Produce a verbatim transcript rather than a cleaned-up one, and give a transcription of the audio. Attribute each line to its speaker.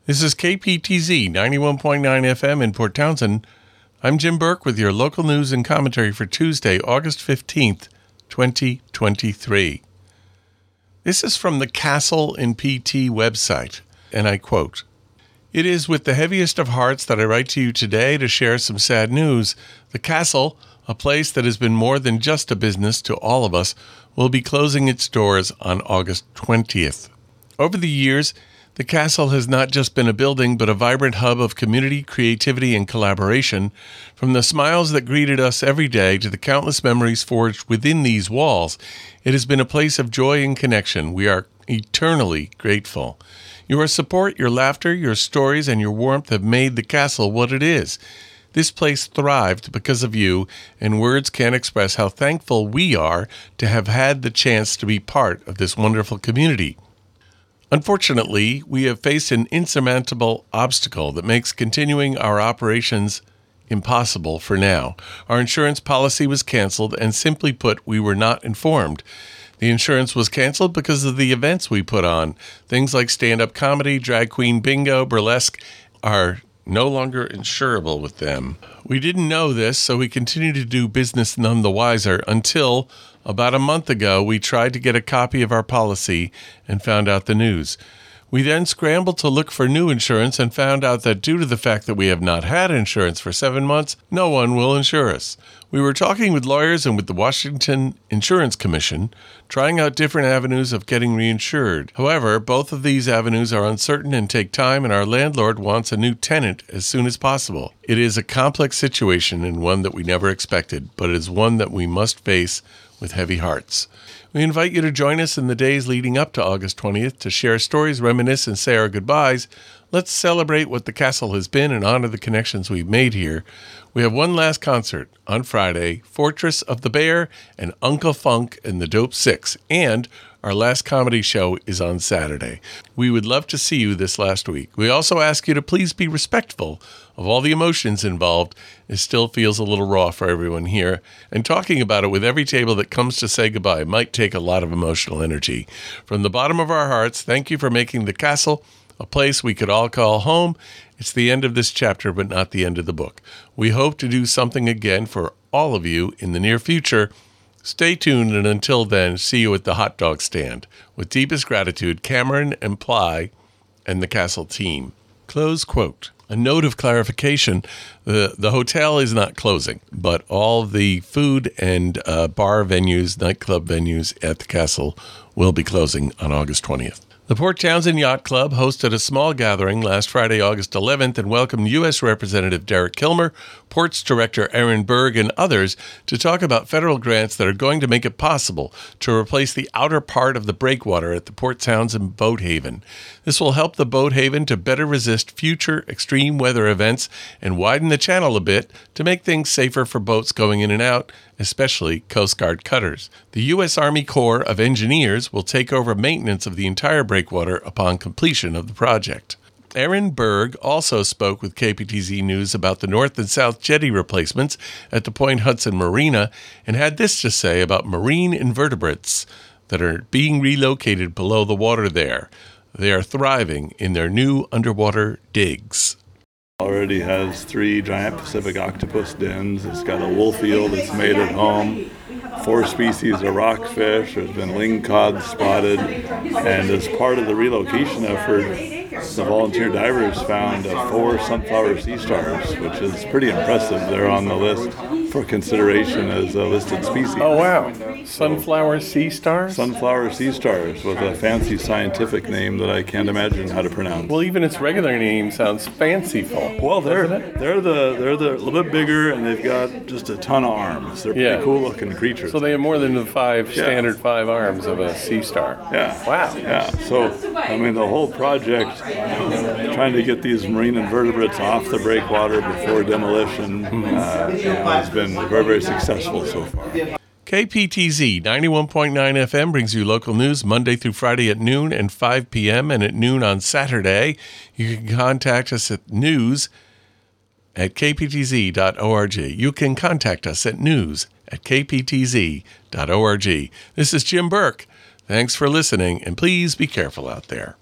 Speaker 1: This is K P T Z ninety-one point nine F M in Port Townsend. I'm Jim Burke with your local news and commentary for Tuesday, August fifteenth, twenty twenty-three. This is from the Castle in P T website, and I quote, "It is with the heaviest of hearts that I write to you today to share some sad news. The Castle, a place that has been more than just a business to all of us, will be closing its doors on August twentieth. Over the years, the Castle has not just been a building, but a vibrant hub of community, creativity, and collaboration. From the smiles that greeted us every day to the countless memories forged within these walls, it has been a place of joy and connection. We are eternally grateful. Your support, your laughter, your stories, and your warmth have made the Castle what it is. This place thrived because of you, and words can't express how thankful we are to have had the chance to be part of this wonderful community. Unfortunately, we have faced an insurmountable obstacle that makes continuing our operations impossible for now. Our insurance policy was canceled, and simply put, we were not informed. The insurance was canceled because of the events we put on. Things like stand-up comedy, drag queen bingo, burlesque are no longer insurable with them. We didn't know this, so we continued to do business none the wiser until about a month ago we tried to get a copy of our policy and found out the news. We then scrambled to look for new insurance and found out that due to the fact that we have not had insurance for seven months, no one will insure us. We were talking with lawyers and with the Washington Insurance Commission, trying out different avenues of getting reinsured. However, both of these avenues are uncertain and take time, and our landlord wants a new tenant as soon as possible. It is a complex situation and one that we never expected, but it is one that we must face with heavy hearts. We invite you to join us in the days leading up to August twentieth to share stories, reminisce, and say our goodbyes. Let's celebrate what the Castle has been and honor the connections we've made here. We have one last concert on Friday, Fortress of the Bear and Uncle Funk and the Dope Six, and our last comedy show is on Saturday. We would love to see you this last week. We also ask you to please be respectful of all the emotions involved. It still feels a little raw for everyone here, and talking about it with every table that comes to say goodbye might take a lot of emotional energy. From the bottom of our hearts, thank you for making the Castle a place we could all call home. It's the end of this chapter, but not the end of the book. We hope to do something again for all of you in the near future. Stay tuned, and until then, see you at the hot dog stand. With deepest gratitude, Cameron and Ply and the Castle team." Close quote. A note of clarification, the, the hotel is not closing, but all the food and uh, bar venues, nightclub venues at the Castle will be closing on August twentieth. The Port Townsend Yacht Club hosted a small gathering last Friday, August eleventh, and welcomed U S Representative Derek Kilmer, Ports Director Aaron Berg, and others to talk about federal grants that are going to make it possible to replace the outer part of the breakwater at the Port Townsend Boat Haven. This will help the Boat Haven to better resist future extreme weather events and widen the channel a bit to make things safer for boats going in and out, especially Coast Guard cutters. The U S Army Corps of Engineers will take over maintenance of the entire breakwater upon completion of the project. Aaron Berg also spoke with K P T Z News about the North and South jetty replacements at the Point Hudson Marina and had this to say about marine invertebrates that are being relocated below the water there. They are thriving in their new underwater digs.
Speaker 2: Already has three giant Pacific octopus dens. It's got a wolf eel that's made at home, four species of rockfish. There's been lingcod spotted, and as part of the relocation effort, the volunteer divers found uh, four sunflower sea stars, which is pretty impressive. They're on the list for consideration as a listed species.
Speaker 1: Oh, wow. Sunflower sea stars?
Speaker 2: Sunflower sea stars with a fancy scientific name that I can't imagine how to pronounce.
Speaker 1: Well, even its regular name sounds fanciful.
Speaker 2: Well, they're they're the they're the a little bit bigger, and they've got just a ton of arms. They're pretty
Speaker 1: Yeah.
Speaker 2: cool looking creatures.
Speaker 1: So they have more than the five
Speaker 2: Yeah.
Speaker 1: standard five arms of a sea star.
Speaker 2: Yeah.
Speaker 1: Wow.
Speaker 2: Yeah. So, I mean, the whole project, trying to get these marine invertebrates off the breakwater before demolition, uh, you know, has been very, very successful so far.
Speaker 1: K P T Z ninety-one point nine F M brings you local news Monday through Friday at noon and five p.m. and at noon on Saturday. You can contact us at news at k p t z dot org. You can contact us at news at k p t z dot org. This is Jim Burke. Thanks for listening, and please be careful out there.